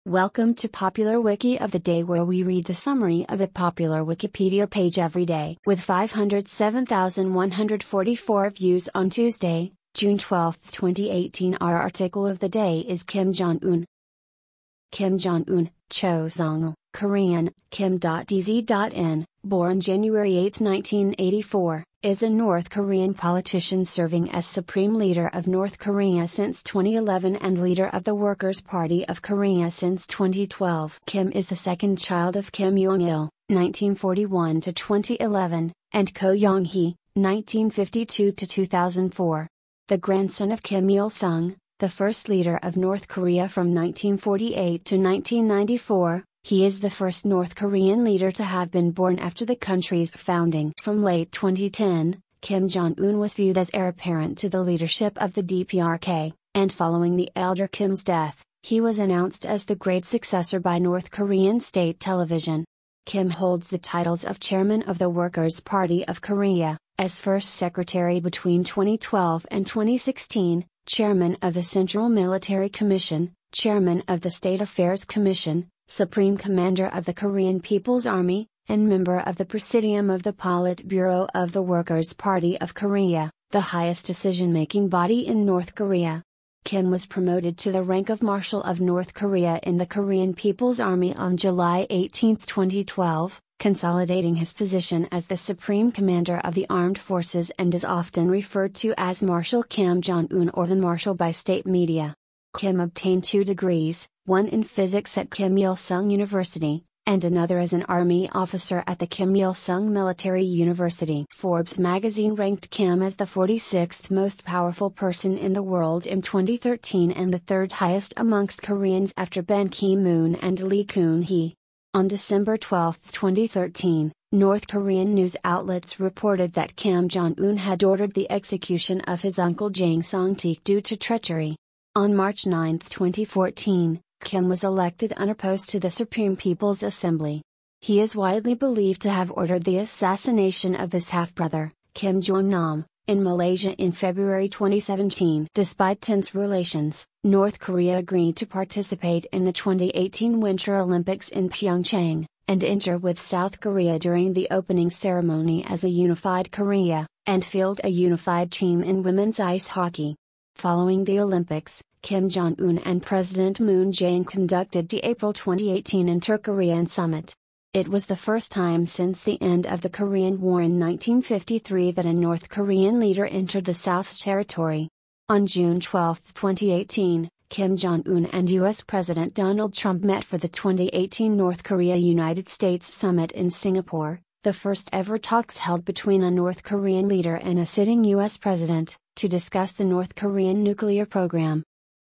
Welcome to Popular Wiki of the Day, where we read the summary of a popular Wikipedia page every day. With 507,144 views on Tuesday, June 12, 2018, our article of the day is Kim Jong-un. Kim Jong-un, Choseong, Korean, Kim.dz.n, born January 8, 1984, is a North Korean politician serving as Supreme Leader of North Korea since 2011 and leader of the Workers' Party of Korea since 2012. Kim is the second child of Kim Jong-il, 1941 to 2011, and Ko Yong-hee, 1952 to 2004. The grandson of Kim Il-sung, the first leader of North Korea from 1948 to 1994, he is the first North Korean leader to have been born after the country's founding. From late 2010, Kim Jong-un was viewed as heir apparent to the leadership of the DPRK, and following the elder Kim's death, he was announced as the great successor by North Korean state television. Kim holds the titles of Chairman of the Workers' Party of Korea, as First Secretary between 2012 and 2016, Chairman of the Central Military Commission, Chairman of the State Affairs Commission, Supreme Commander of the Korean People's Army, and member of the Presidium of the Politburo of the Workers' Party of Korea, the highest decision-making body in North Korea. Kim was promoted to the rank of Marshal of North Korea in the Korean People's Army on July 18, 2012, consolidating his position as the Supreme Commander of the Armed Forces, and is often referred to as Marshal Kim Jong-un or the Marshal by state media. Kim obtained 2 degrees, one in physics at Kim Il-sung University, and another as an army officer at the Kim Il-sung Military University. Forbes magazine ranked Kim as the 46th most powerful person in the world in 2013 and the 3rd highest amongst Koreans after Ban Ki-moon and Lee Kun-hee. On December 12, 2013, North Korean news outlets reported that Kim Jong-un had ordered the execution of his uncle Jang Song-taek due to treachery. On March 9, 2014, Kim was elected unopposed to the Supreme People's Assembly. He is widely believed to have ordered the assassination of his half-brother, Kim Jong-nam, in Malaysia in February 2017. Despite tense relations, North Korea agreed to participate in the 2018 Winter Olympics in Pyeongchang, and enter with South Korea during the opening ceremony as a unified Korea, and field a unified team in women's ice hockey. Following the Olympics, Kim Jong-un and President Moon Jae-in conducted the April 2018 Inter-Korean Summit. It was the first time since the end of the Korean War in 1953 that a North Korean leader entered the South's territory. On June 12, 2018, Kim Jong-un and U.S. President Donald Trump met for the 2018 North Korea-United States Summit in Singapore, the first ever talks held between a North Korean leader and a sitting U.S. president, to discuss the North Korean nuclear program.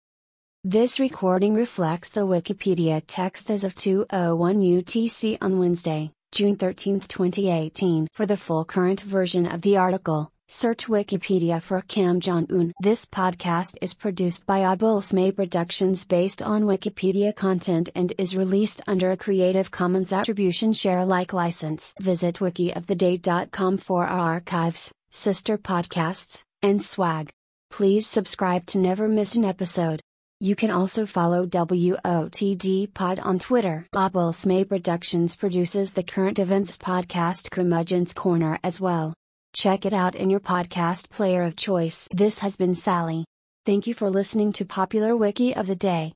This recording reflects the Wikipedia text as of 2:01 UTC on Wednesday, June 13, 2018. For the full current version of the article, search Wikipedia for Kim Jong-un. This podcast is produced by Abulsmay Productions based on Wikipedia content and is released under a Creative Commons Attribution Share Alike license. Visit wikioftheday.com for our archives, sister podcasts, and swag. Please subscribe to never miss an episode. You can also follow WOTD Pod on Twitter. Abulsmay Productions produces the Current Events podcast Curmudgeon's Corner as well. Check it out in your podcast player of choice. This has been Sally. Thank you for listening to Popular Wiki of the Day.